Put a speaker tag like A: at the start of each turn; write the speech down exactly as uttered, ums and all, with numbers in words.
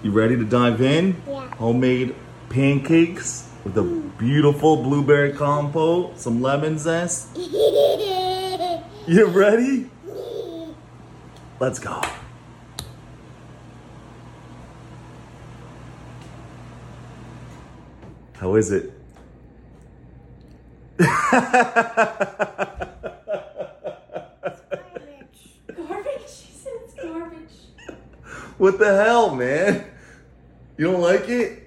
A: You ready to dive in?
B: Yeah.
A: Homemade pancakes with a beautiful blueberry compote, some lemon zest. You ready? Let's go. How is it?
B: Garbage? She said it's garbage.
A: What the hell, man? You don't like it?